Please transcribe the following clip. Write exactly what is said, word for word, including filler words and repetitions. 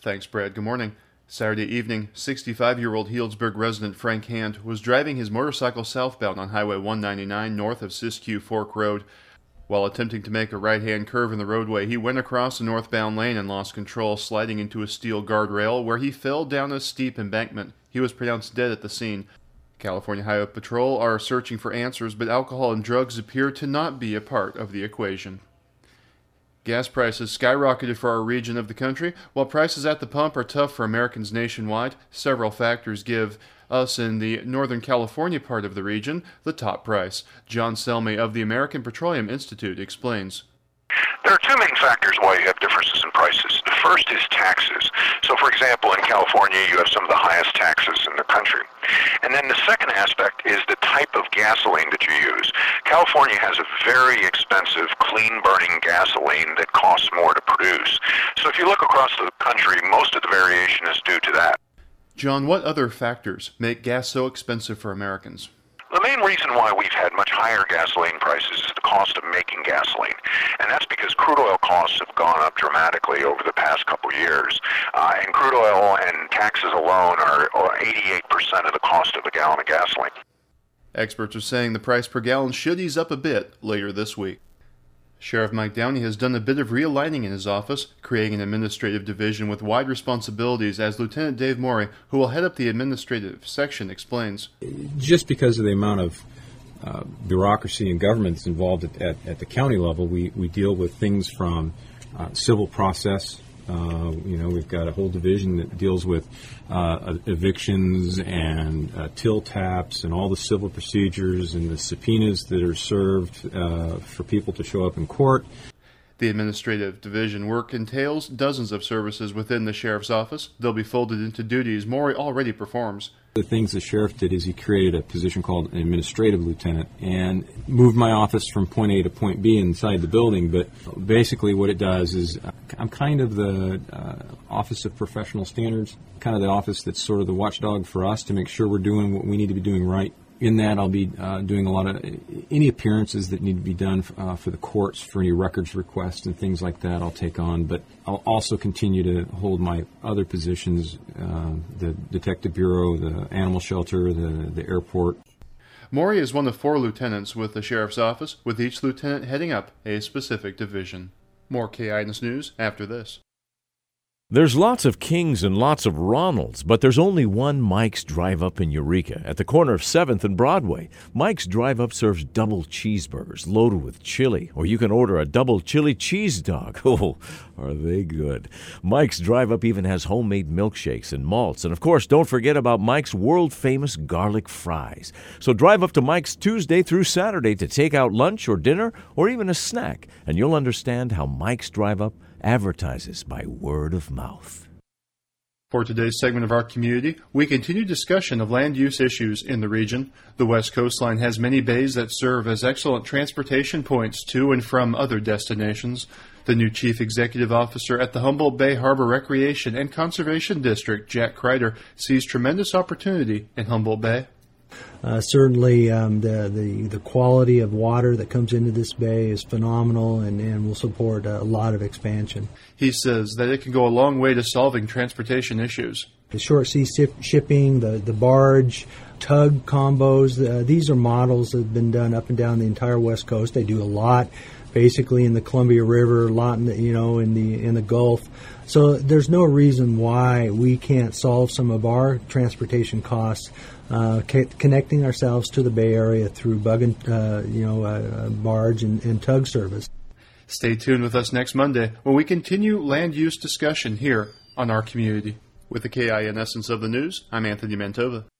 Thanks, Brad. Good morning. Saturday evening, sixty-five-year-old Healdsburg resident Frank Hand was driving his motorcycle southbound on Highway one ninety-nine north of Siskiyou Fork Road. While attempting to make a right-hand curve in the roadway, he went across a northbound lane and lost control, sliding into a steel guardrail where he fell down a steep embankment. He was pronounced dead at the scene. California Highway Patrol are searching for answers, but alcohol and drugs appear to not be a part of the equation. Gas prices skyrocketed for our region of the country. While prices at the pump are tough for Americans nationwide, several factors give us in the Northern California part of the region the top price. John Selmy of the American Petroleum Institute explains. There are two main factors why you have differences in prices. The first is taxes. So, for example, in California, you have some of the highest taxes in the country. And then the second aspect is the type of gasoline that you use. California has a very expensive, clean-burning gasoline that costs more to produce. So if you look across the country, most of the variation is due to that. John, what other factors make gas so expensive for Americans? The main reason why we've had much higher gasoline prices is the cost of making gasoline. And that's because crude oil costs have gone up dramatically over the past couple years. Uh, and crude oil and taxes alone are eighty-eight percent of the cost of a gallon of gasoline. Experts are saying the price per gallon should ease up a bit later this week. Sheriff Mike Downey has done a bit of realigning in his office, creating an administrative division with wide responsibilities, as Lieutenant Dave Morey, who will head up the administrative section, explains. Just because of the amount of uh, bureaucracy and government that's involved at, at, at the county level, we, we deal with things from uh, civil process. Uh, you know, we've got a whole division that deals with uh, evictions and uh, till taps and all the civil procedures and the subpoenas that are served uh, for people to show up in court. The administrative division work entails dozens of services within the sheriff's office. They'll be folded into duties Morey already performs. The things the sheriff did is he created a position called an administrative lieutenant and moved my office from point A to point B inside the building. But basically what it does is I'm kind of the uh, Office of Professional Standards, kind of the office that's sort of the watchdog for us to make sure we're doing what we need to be doing right. In that, I'll be uh, doing a lot of any appearances that need to be done uh, for the courts, for any records requests and things like that I'll take on. But I'll also continue to hold my other positions, uh, the Detective Bureau, the Animal Shelter, the, the airport. Morey is one of four lieutenants with the Sheriff's Office, with each lieutenant heading up a specific division. More K I N S News after this. There's lots of Kings and lots of Ronalds, but there's only one Mike's Drive Up in Eureka at the corner of seventh and Broadway. Mike's Drive Up serves double cheeseburgers loaded with chili, or you can order a double chili cheese dog. Oh, are they good. Mike's Drive Up even has homemade milkshakes and malts. And, of course, don't forget about Mike's world-famous garlic fries. So drive up to Mike's Tuesday through Saturday to take out lunch or dinner or even a snack, and you'll understand how Mike's Drive Up advertises by word of mouth. For today's segment of our community, we continue discussion of land use issues in the region. The West Coastline has many bays that serve as excellent transportation points to and from other destinations. The new Chief Executive Officer at the Humboldt Bay Harbor Recreation and Conservation District, Jack Kreider, sees tremendous opportunity in Humboldt Bay. Uh, certainly, um, the, the the quality of water that comes into this bay is phenomenal and, and will support a lot of expansion. He says that it can go a long way to solving transportation issues. The short sea shipping, the, the barge, tug combos, uh, these are models that have been done up and down the entire West Coast. They do a lot basically in the Columbia River, a lot in the, you know, in the in the Gulf. So there's no reason why we can't solve some of our transportation costs uh, c- connecting ourselves to the Bay Area through bug and, uh, you know, uh, barge and, and tug service. Stay tuned with us next Monday when we continue land use discussion here on Our Community. With the K I N Essence of the News, I'm Anthony Mantova.